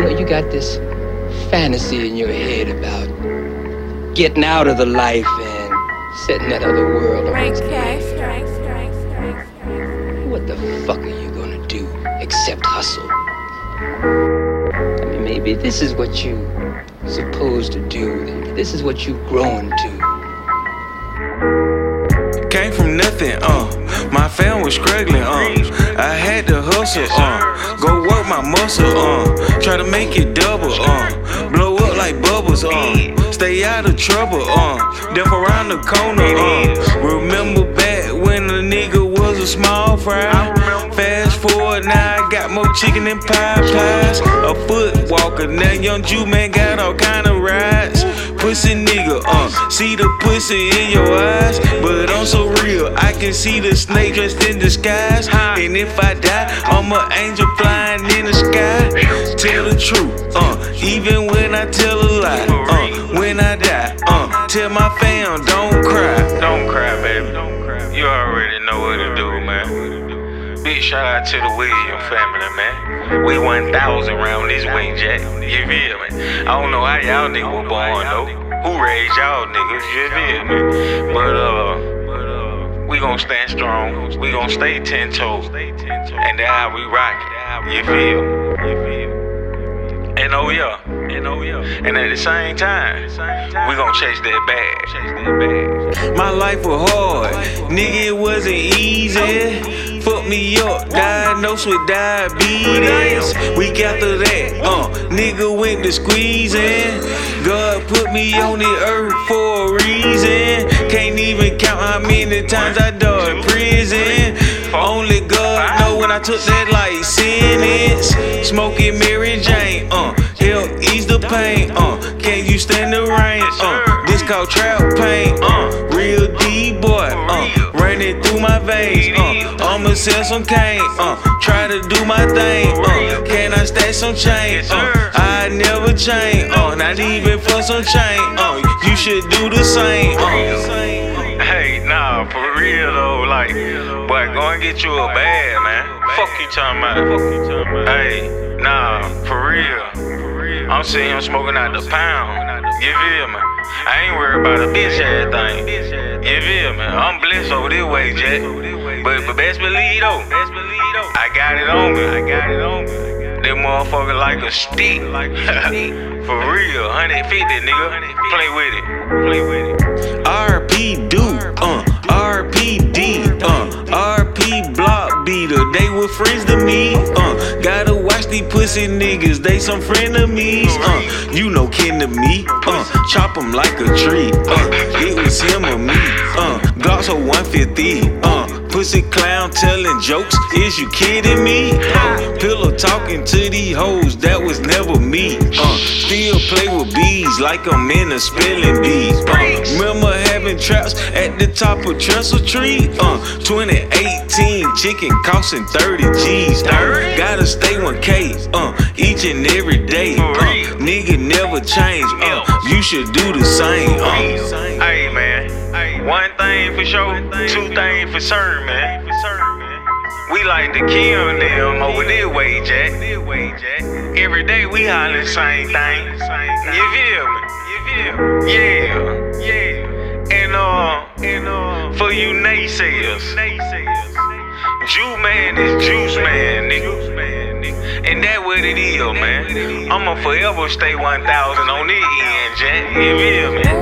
You know, you got this fantasy in your head about getting out of the life and setting that other world on its head. What the fuck are you gonna do except hustle? I mean, maybe this is what you supposed to do. Maybe this is what you've grown to. Came from nothing, my fam was struggling, I had to hustle, go work my muscle, try to make it double, blow up like bubbles, stay out of trouble, death around the corner, remember back when a nigga was a small fry. Fast forward, now I got more chicken than pies, a foot walker, now young Jew man got all kind of rides. Pussy nigga, see the pussy in your eyes, but I'm so real, I can see the snake dressed in disguise. And if I die, I'm an angel flying in the sky. Tell the truth, even when I tell a lie. When I die, tell my fam, don't cry. Don't cry, baby. You already know what to do, man. Big shout out to the Williams family, man. We 1,000 round this wing jack. You feel me? I don't know how y'all niggas were born though. Who raised y'all niggas? You feel me? But we gon' stand strong. We gon' stay 10 toes. And that's how we rock it. You feel? And oh yeah. And at the same time, we gon' chase that bag. My life was hard, nigga, it wasn't easy. Fuck me up, diagnosed with diabetes. Week after that, nigga went to squeezing. God put me on the earth for a reason. Can't even count how many times I died prison. Only God know when I took that life sentence. Smoking Mary Jane, help ease the pain, can you stand the rain, this called trap pain, real D-boy, running through my veins, I'ma sell some cane, try to do my thing, can I stack some change, I never change, not even for some change, you should do the same, Hey, nah, for real though, like, boy, go and get you a bag, man. Fuck you talking about. Hey, nah, for real. I'm sitting here smoking out the pound. You feel me? I ain't worried about a bitch ass thing. You feel me? I'm blessed over this way, Jack. But best believe though, I got it on me. That motherfucker like a stick. For real, 150, nigga. Play with it. RP Duke, RPD, RP Block Beater. They were friends to me. Gotta watch these pussy niggas, they some frenemies. You know kin to me. Chop 'em like a tree. It was him or me. Glocks are 150. Pussy clown telling jokes, is you kidding me? Pillow talking to these hoes, that was never me. Still play with bees like I'm in a spelling bee. Remember having traps at the top of Trestle Tree? 2018, chicken costing 30 G's. Gotta stay 1K, each and every day. Nigga never change, you should do the same. Hey man, one thing for sure, two things for certain, man. We like to kill them over this way, Jack. Every day we hollering the same thing. You feel me? Yeah. And for you naysayers, Jew man is juice man, nigga. And that what it is, man. I'ma forever stay 1,000 on this end, Jack. You feel me?